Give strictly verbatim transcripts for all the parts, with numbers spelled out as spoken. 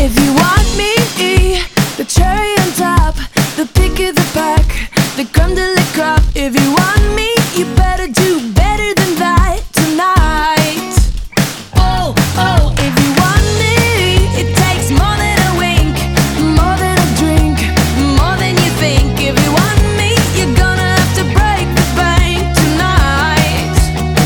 If you want me, the cherry on top, the pick of the pack, the creme de la crop. If you want me, you better do better than that tonight. Oh, oh, if you want me, it takes more than a wink, more than a drink, more than you think. If you want me, you're gonna have to break the bank tonight.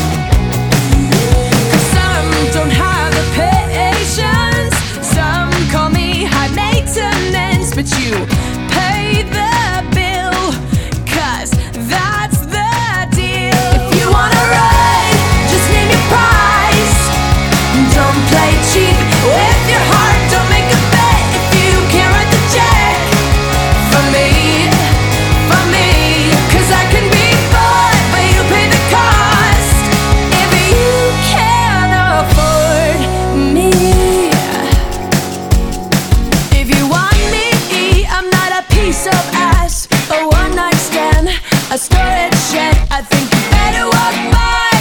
'Cause some don't have the patience, some call me high maintenance, but you pay the bill, 'cause that's the deal. If you wanna ride, just name your price. Don't play cheap with your heart, don't make a bet if you can't write the check. For me, for me, 'cause I can be bought, but you pay the cost if you can't afford me. If you want me, I'm not a piece of ass, a one night stand, a storage shed. I think you better walk by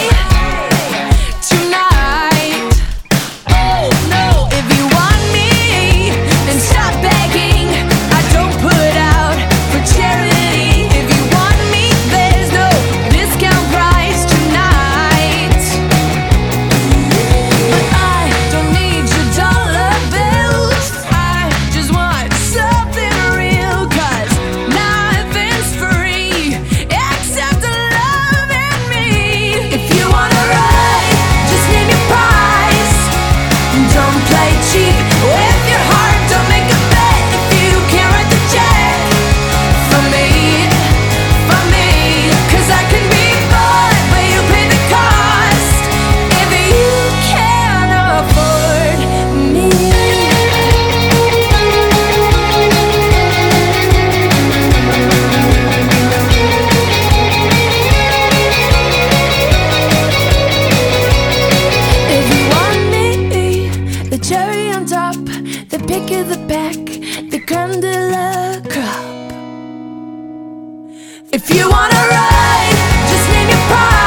tonight. Oh no, if you want me, then stop begging. I don't put out for charity. If you want me, there's no discount price tonight. But I don't need your dollar bills, I just want something real. 'Cause nothing's free except the love in me. If you wanna ride, just name your price. Don't play cheap with your heart, don't make a bet if you can't write the check. For me, for me, 'cause I can be bought, but you pay the cost if you can't afford me. If you want me, the cherry on top, the pick of the pack, the creme de la crop. If you wanna ride, just name your price.